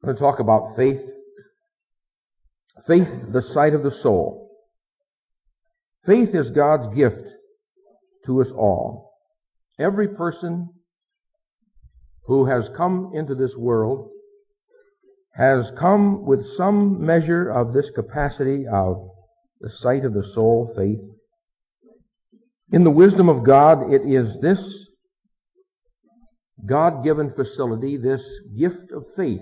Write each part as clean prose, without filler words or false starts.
I'm going to talk about faith. Faith, the sight of the soul. Faith is God's gift to us all. Every person who has come into this world has come with some measure of this capacity of the sight of the soul, faith. In the wisdom of God, it is this God-given facility, this gift of faith,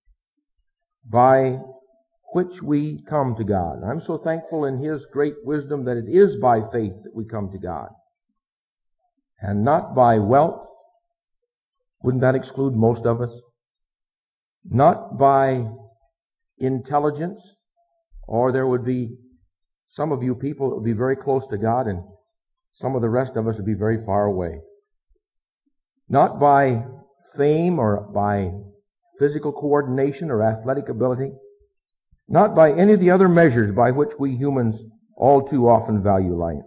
by which we come to God. I'm so thankful in His great wisdom that it is by faith that we come to God, and not by wealth. Wouldn't that exclude most of us? Not by intelligence, or there would be some of you people that would be very close to God, and some of the rest of us would be very far away. Not by fame or by physical coordination or athletic ability. Not by any of the other measures by which we humans all too often value life.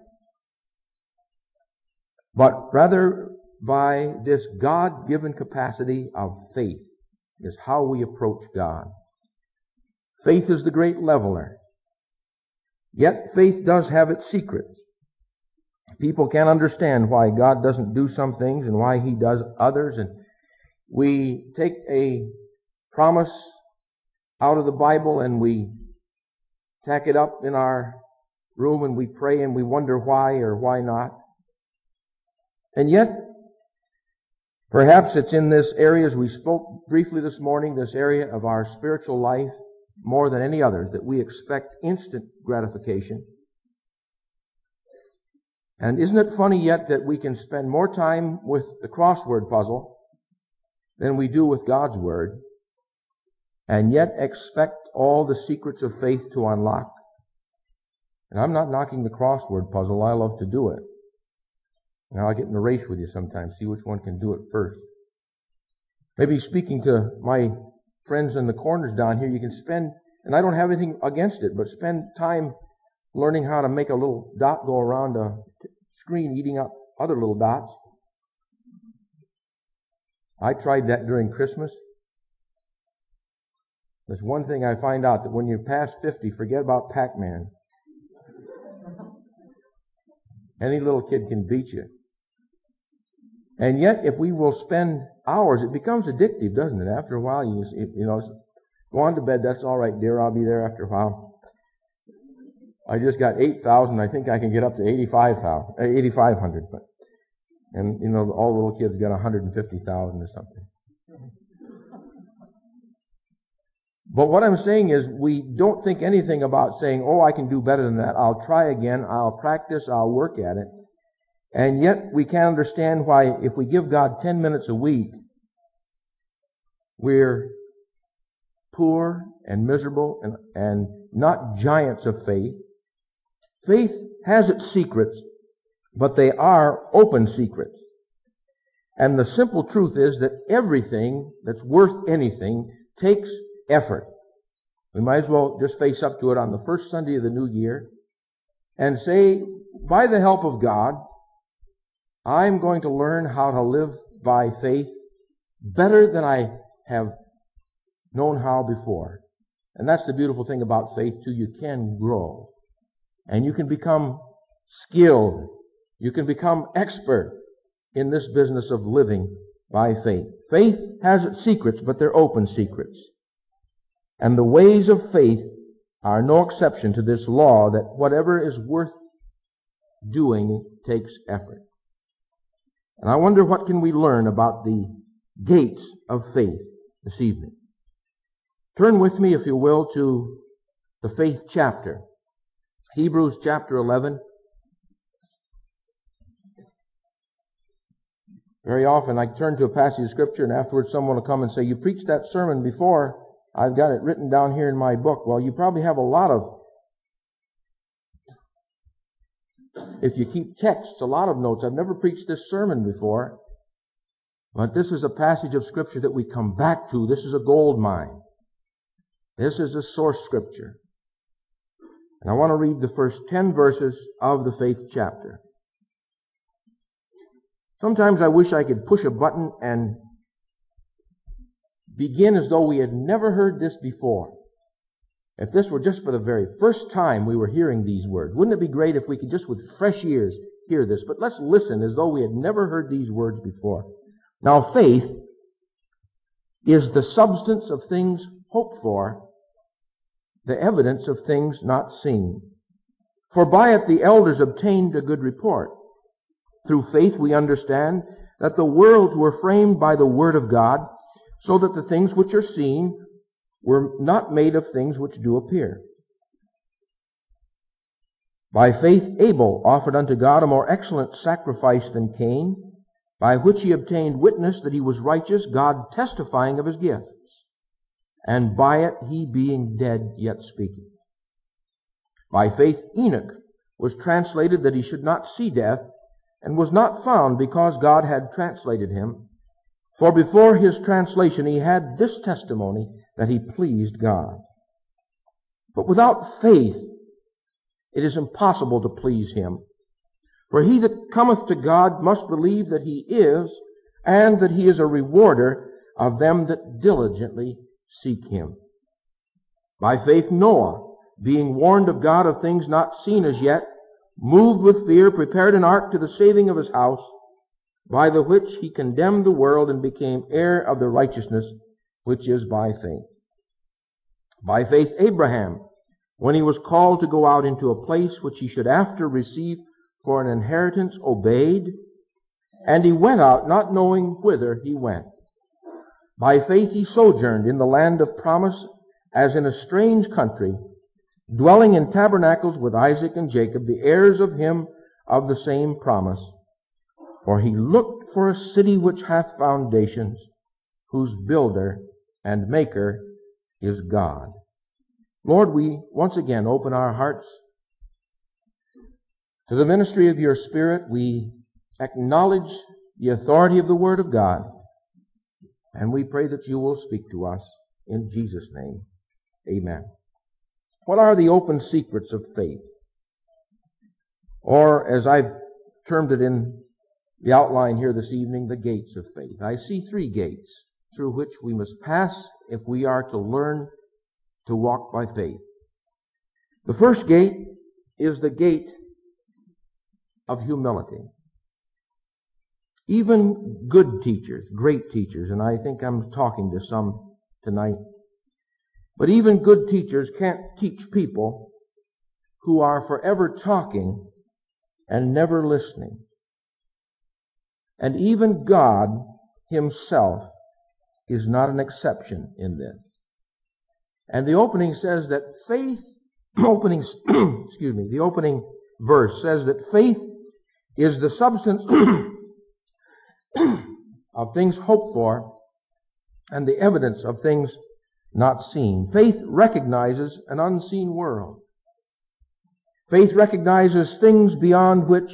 But rather by this God-given capacity of faith is how we approach God. Faith is the great leveler. Yet faith does have its secrets. People can't understand why God doesn't do some things and why He does others. And we take a promise out of the Bible and we tack it up in our room and we pray and we wonder why or why not. And yet, perhaps it's in this area, as we spoke briefly this morning, this area of our spiritual life, more than any others, that we expect instant gratification. And isn't it funny yet that we can spend more time with the crossword puzzle than we do with God's Word, and yet expect all the secrets of faith to unlock? And I'm not knocking the crossword puzzle. I love to do it. Now I'll get in a race with you sometimes, see which one can do it first. Maybe speaking to my friends in the corners down here, you can spend, and I don't have anything against it, but spend time learning how to make a little dot go around a screen, eating up other little dots. I tried that during Christmas. There's one thing I find out, that when you're past 50, forget about Pac-Man. Any little kid can beat you. And yet, if we will spend hours, it becomes addictive, doesn't it? After a while, you know, go on to bed, that's all right, dear, I'll be there after a while. I just got 8,000, I think I can get up to 8,500. And, you know, all the little kids got 150,000 or something. But what I'm saying is, we don't think anything about saying, oh, I can do better than that. I'll try again. I'll practice. I'll work at it. And yet we can't understand why, if we give God 10 minutes a week, we're poor and miserable and not giants of faith. Faith has its secrets, but they are open secrets. And the simple truth is that everything that's worth anything takes effort. We might as well just face up to it on the first Sunday of the new year and say, by the help of God, I'm going to learn how to live by faith better than I have known how before. And that's the beautiful thing about faith, too. You can grow. And you can become skilled. You can become expert in this business of living by faith. Faith has its secrets, but they're open secrets. And the ways of faith are no exception to this law that whatever is worth doing takes effort. And I wonder, what can we learn about the gates of faith this evening? Turn with me, if you will, to the faith chapter. Hebrews chapter 11. Very often I turn to a passage of Scripture and afterwards someone will come and say, you preached that sermon before. I've got it written down here in my book. Well, you probably have a lot of, if you keep texts, a lot of notes. I've never preached this sermon before, but this is a passage of Scripture that we come back to. This is a gold mine. This is a source Scripture. And I want to read the first 10 verses of the faith chapter. Sometimes I wish I could push a button and begin as though we had never heard this before. If this were just for the very first time we were hearing these words, wouldn't it be great if we could just with fresh ears hear this? But let's listen as though we had never heard these words before. Now, faith is the substance of things hoped for, the evidence of things not seen. For by it the elders obtained a good report. Through faith we understand that the worlds were framed by the word of God, so that the things which are seen were not made of things which do appear. By faith Abel offered unto God a more excellent sacrifice than Cain, by which he obtained witness that he was righteous, God testifying of his gifts, and by it he being dead yet speaking. By faith Enoch was translated that he should not see death, and was not found because God had translated him. For before his translation he had this testimony, that he pleased God. But without faith it is impossible to please him. For he that cometh to God must believe that he is, and that he is a rewarder of them that diligently seek him. By faith Noah, being warned of God of things not seen as yet, moved with fear, prepared an ark to the saving of his house, by the which he condemned the world and became heir of the righteousness which is by faith. By faith Abraham, when he was called to go out into a place which he should after receive for an inheritance, obeyed, and he went out not knowing whither he went. By faith he sojourned in the land of promise, as in a strange country, dwelling in tabernacles with Isaac and Jacob, the heirs of him of the same promise. For he looked for a city which hath foundations, whose builder and maker is God. Lord, we once again open our hearts to the ministry of your Spirit. We acknowledge the authority of the Word of God, and we pray that you will speak to us in Jesus' name. Amen. What are the open secrets of faith? Or, as I've termed it in the outline here this evening, the gates of faith. I see three gates through which we must pass if we are to learn to walk by faith. The first gate is the gate of humility. Even good teachers, great teachers, and I think I'm talking to some tonight, but even good teachers can't teach people who are forever talking and never listening. And even God himself is not an exception in this. And the opening says that faith, the opening verse says that faith is the substance of things hoped for and the evidence of things not seen. Faith recognizes an unseen world. Faith recognizes things beyond what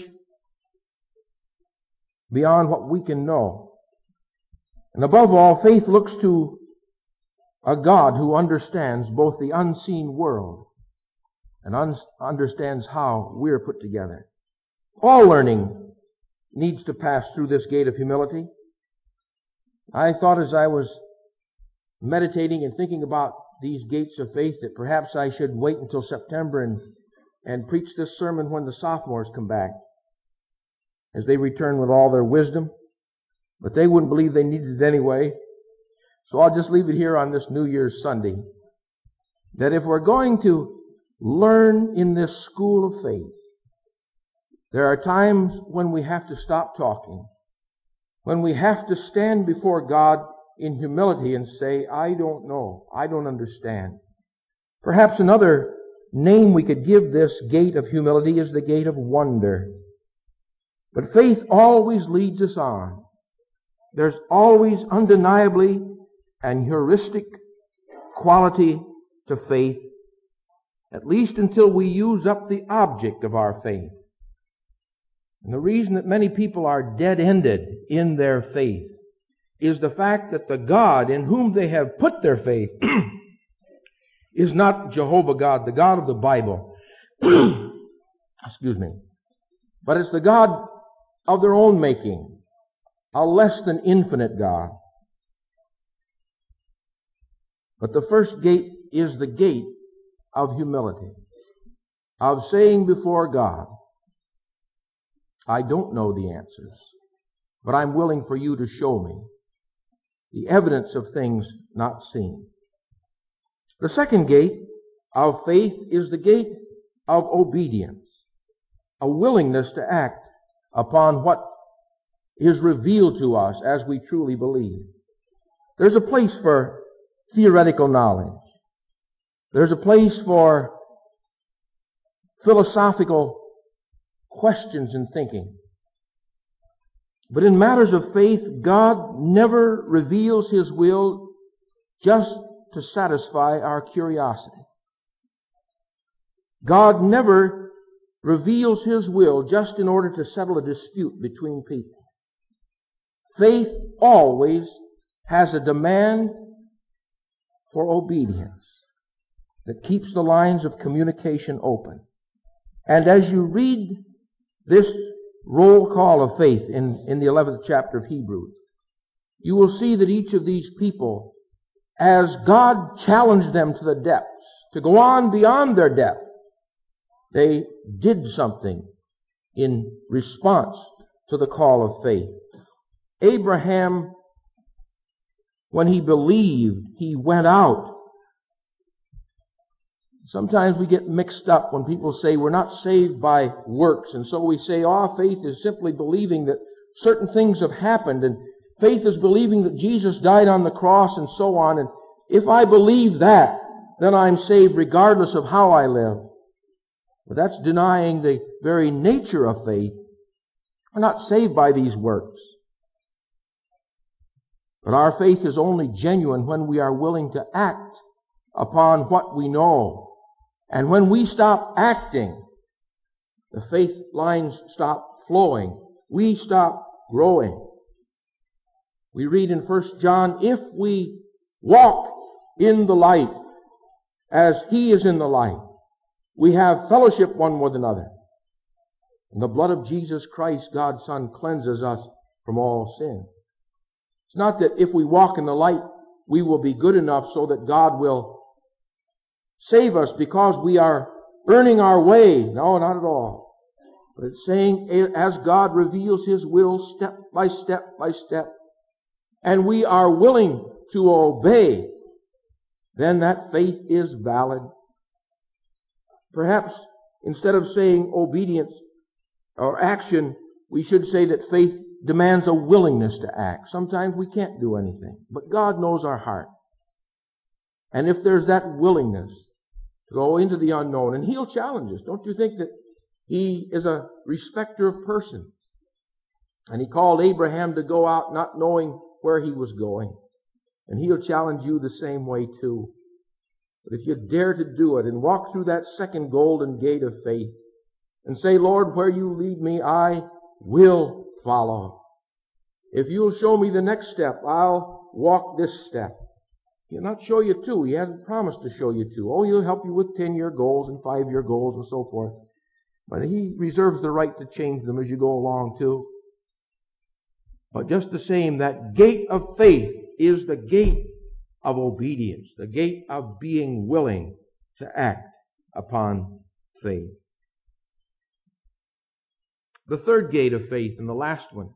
we can know. And above all, faith looks to a God who understands both the unseen world and understands how we're put together. All learning needs to pass through this gate of humility. I thought as I was meditating and thinking about these gates of faith that perhaps I should wait until September and preach this sermon when the sophomores come back, as they return with all their wisdom. But they wouldn't believe they needed it anyway. So I'll just leave it here on this New Year's Sunday, that if we're going to learn in this school of faith, there are times when we have to stop talking, when we have to stand before God in humility and say, I don't know, I don't understand. Perhaps another name we could give this gate of humility is the gate of wonder. But faith always leads us on. There's always undeniably an heuristic quality to faith, at least until we use up the object of our faith. And the reason that many people are dead-ended in their faith is the fact that the God in whom they have put their faith is not Jehovah God, the God of the Bible. Excuse me. But it's the God of their own making, a less than infinite God. But the first gate is the gate of humility, of saying before God, I don't know the answers, but I'm willing for you to show me the evidence of things not seen. The second gate of faith is the gate of obedience, a willingness to act upon what is revealed to us as we truly believe. There's a place for theoretical knowledge. There's a place for philosophical questions and thinking. But in matters of faith, God never reveals His will just to satisfy our curiosity. God never reveals His will just in order to settle a dispute between people. Faith always has a demand for obedience that keeps the lines of communication open. And as you read this roll call of faith in the 11th chapter of Hebrews, you will see that each of these people, as God challenged them to the depths, to go on beyond their depth, they did something in response to the call of faith. Abraham, when he believed, he went out. Sometimes we get mixed up when people say we're not saved by works, and so we say, faith is simply believing that certain things have happened, and faith is believing that Jesus died on the cross and so on, and if I believe that, then I'm saved regardless of how I live. But that's denying the very nature of faith. We're not saved by these works. But our faith is only genuine when we are willing to act upon what we know. And when we stop acting, the faith lines stop flowing. We stop growing. We read in 1 John, if we walk in the light as He is in the light, we have fellowship one with another. And the blood of Jesus Christ, God's Son, cleanses us from all sin. It's not that if we walk in the light, we will be good enough so that God will save us because we are earning our way. No, not at all. But it's saying as God reveals His will step by step by step, and we are willing to obey, then that faith is valid. Perhaps instead of saying obedience or action, we should say that faith demands a willingness to act. Sometimes we can't do anything, but God knows our heart. And if there's that willingness to go into the unknown, and He'll challenge us. Don't you think that He is a respecter of persons? And He called Abraham to go out not knowing where he was going. And He'll challenge you the same way too. But if you dare to do it and walk through that second golden gate of faith and say, Lord, where you lead me, I will follow. If you'll show me the next step, I'll walk this step. He'll not show you two. He hasn't promised to show you two. He'll help you with 10-year goals and 5-year goals and so forth. But He reserves the right to change them as you go along too. But just the same, that gate of faith is the gate of obedience, the gate of being willing to act upon faith. The third gate of faith, and the last one,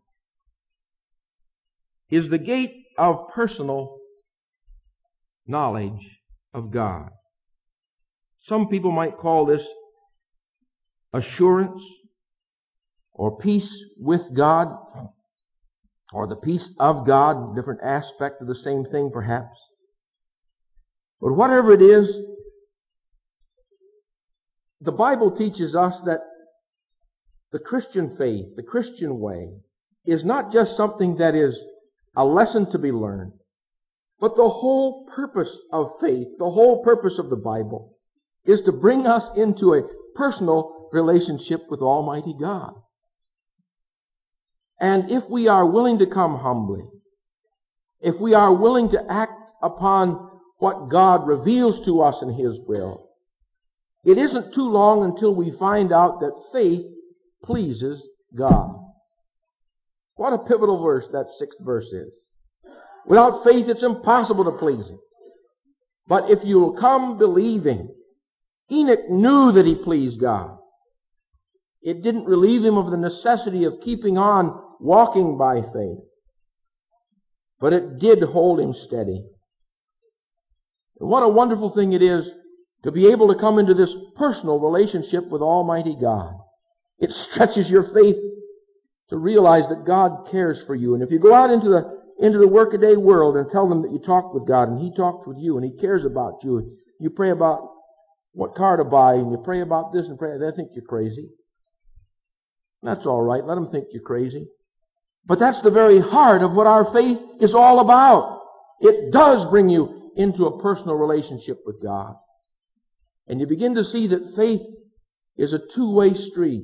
is the gate of personal knowledge of God. Some people might call this assurance or peace with God, or the peace of God, different aspect of the same thing perhaps. But whatever it is, the Bible teaches us that the Christian faith, the Christian way, is not just something that is a lesson to be learned, but the whole purpose of faith, the whole purpose of the Bible, is to bring us into a personal relationship with Almighty God. And if we are willing to come humbly, if we are willing to act upon what God reveals to us in His will, it isn't too long until we find out that faith pleases God. What a pivotal verse that 6th verse is. Without faith, it's impossible to please Him. But if you will come believing, Enoch knew that he pleased God. It didn't relieve him of the necessity of keeping on walking by faith, but it did hold him steady. And what a wonderful thing it is to be able to come into this personal relationship with Almighty God. It stretches your faith to realize that God cares for you. And if you go out into the workaday world and tell them that you talked with God and He talks with you and He cares about you, you pray about what car to buy and you pray about this and pray, they think you're crazy. That's all right. Let them think you're crazy. But that's the very heart of what our faith is all about. It does bring you into a personal relationship with God. And you begin to see that faith is a two-way street.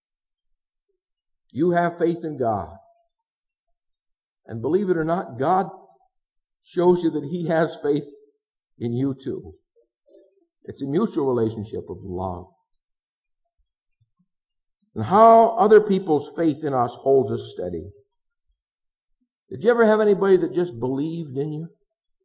You have faith in God. And believe it or not, God shows you that He has faith in you too. It's a mutual relationship of love. And how other people's faith in us holds us steady. Did you ever have anybody that just believed in you?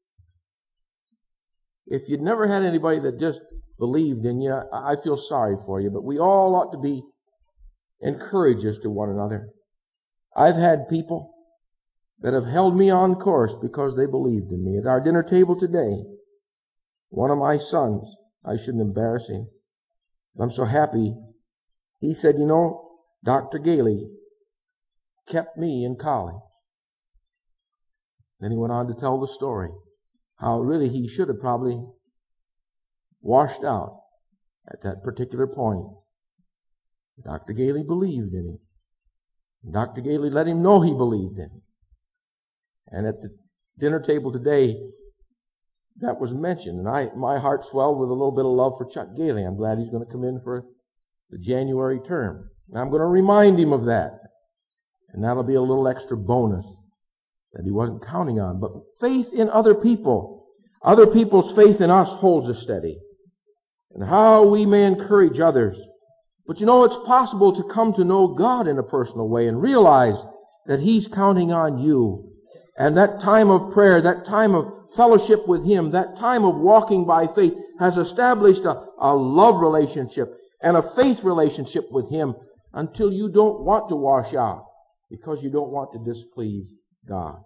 If you'd never had anybody that just believed in you, I feel sorry for you, but we all ought to be encouragers to one another. I've had people that have held me on course because they believed in me. At our dinner table today, one of my sons, I shouldn't embarrass him, I'm so happy, he said, you know, Dr. Gailey kept me in college. Then he went on to tell the story, how really he should have probably washed out at that particular point. Dr. Gailey believed in him. Dr. Gailey let him know he believed in him. And at the dinner table today, that was mentioned. And my heart swelled with a little bit of love for Chuck Gailey. I'm glad he's going to come in for the January term. And I'm going to remind him of that. And that'll be a little extra bonus that he wasn't counting on. But faith in other people, other people's faith in us holds us steady. And how we may encourage others. But you know, it's possible to come to know God in a personal way and realize that He's counting on you. And that time of prayer, that time of fellowship with Him, that time of walking by faith has established a love relationship and a faith relationship with Him until you don't want to wash out because you don't want to displease God.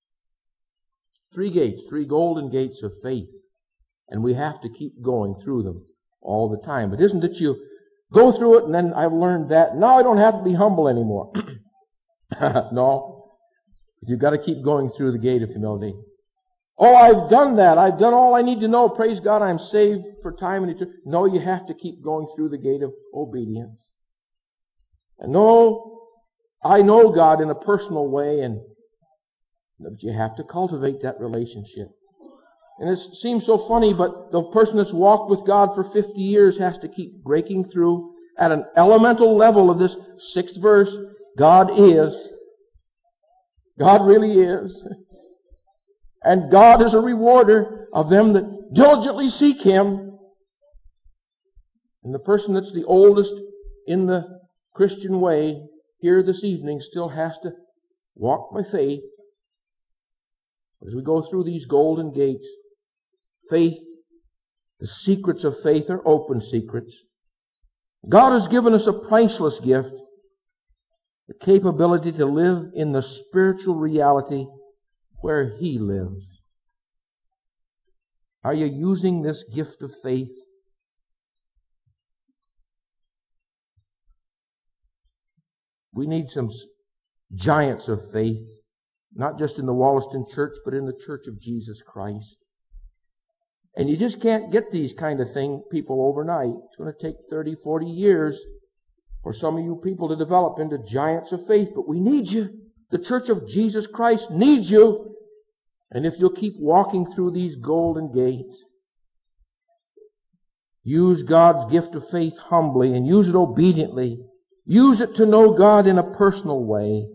3 gates, 3 golden gates of faith. And we have to keep going through them all the time. But isn't it you go through it and then I've learned that. Now I don't have to be humble anymore. No. You've got to keep going through the gate of humility. Oh, I've done that. I've done all I need to know. Praise God, I'm saved for time and eternity. No, you have to keep going through the gate of obedience. And no, I know God in a personal way, and but you have to cultivate that relationship. And it seems so funny, but the person that's walked with God for 50 years has to keep breaking through at an elemental level of this 6th verse. God is. God really is. And God is a rewarder of them that diligently seek Him. And the person that's the oldest in the Christian way here this evening still has to walk by faith. As we go through these golden gates, faith, the secrets of faith are open secrets. God has given us a priceless gift, the capability to live in the spiritual reality where He lives. Are you using this gift of faith? We need some giants of faith, not just in the Wollaston Church, but in the Church of Jesus Christ. And you just can't get these kind of people overnight. It's going to take 30, 40 years for some of you people to develop into giants of faith. But we need you. The Church of Jesus Christ needs you. And if you'll keep walking through these golden gates, use God's gift of faith humbly and use it obediently. Use it to know God in a personal way.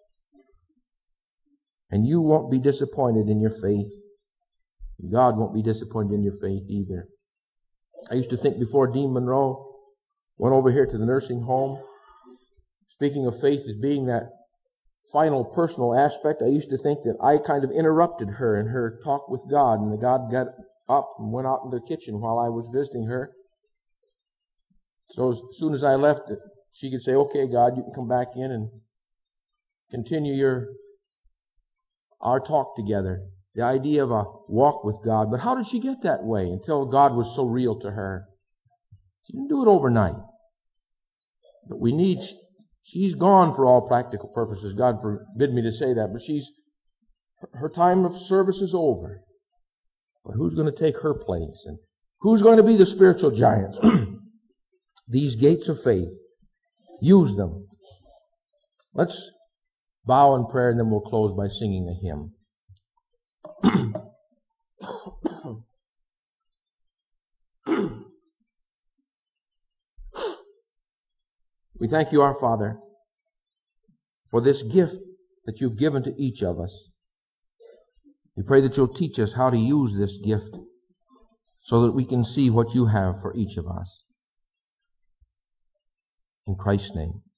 And you won't be disappointed in your faith. God won't be disappointed in your faith either. I used to think before Dean Monroe went over here to the nursing home, speaking of faith as being that final personal aspect, I used to think that I kind of interrupted her in her talk with God, and God got up and went out in the kitchen while I was visiting her. So as soon as I left, she could say, okay, God, you can come back in and continue our talk together. The idea of a walk with God. But how did she get that way until God was so real to her? She didn't do it overnight. But she's gone for all practical purposes. God forbid me to say that, but her time of service is over. But who's going to take her place? And who's going to be the spiritual giants? These gates of faith. Use them. Let's bow in prayer and then we'll close by singing a hymn. We thank you, our Father, for this gift that you've given to each of us. We pray that you'll teach us how to use this gift so that we can see what you have for each of us. In Christ's name.